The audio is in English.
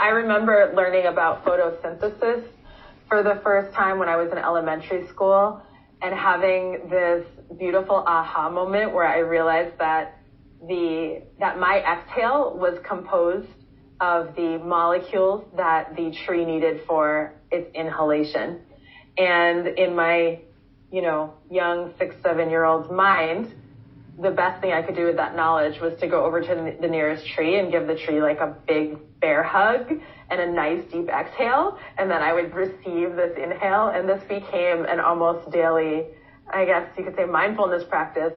I remember learning about photosynthesis for the first time when I was in elementary school and having this beautiful aha moment where I realized that my exhale was composed of the molecules that the tree needed for its inhalation. And in my, young 6, 7-year-old's mind, the best thing I could do with that knowledge was to go over to the nearest tree and give the tree like a big bear hug and a nice deep exhale. And then I would receive this inhale. And this became an almost daily, I guess you could say, mindfulness practice.